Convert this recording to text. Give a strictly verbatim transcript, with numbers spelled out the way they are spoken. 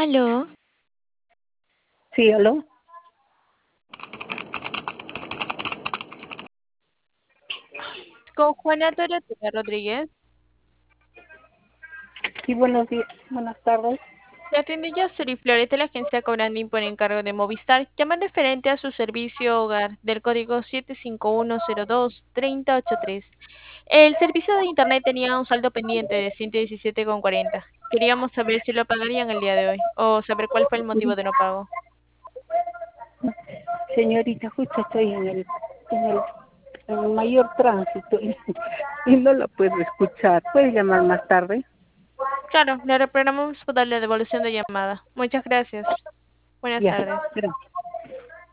Aló, Sí, aló. con Juana Dorotea Rodríguez. Sí, buenos días, buenas tardes. Le atiende Yasuri Flores de la agencia Cobrandín por encargo de Movistar. Llama referente a su servicio hogar del código siete cinco uno cero dos tres cero ocho tres. El servicio de internet tenía un saldo pendiente de ciento diecisiete con cuarenta. Queríamos saber si lo pagarían el día de hoy o saber cuál fue el motivo de no pago. Señorita, justo estoy en el, en el, en el mayor tránsito y, y no la puedo escuchar. ¿Puede llamar más tarde? Claro, le reprogramamos por darle devolución de llamada. Muchas gracias. Buenas Ya, tardes. gracias.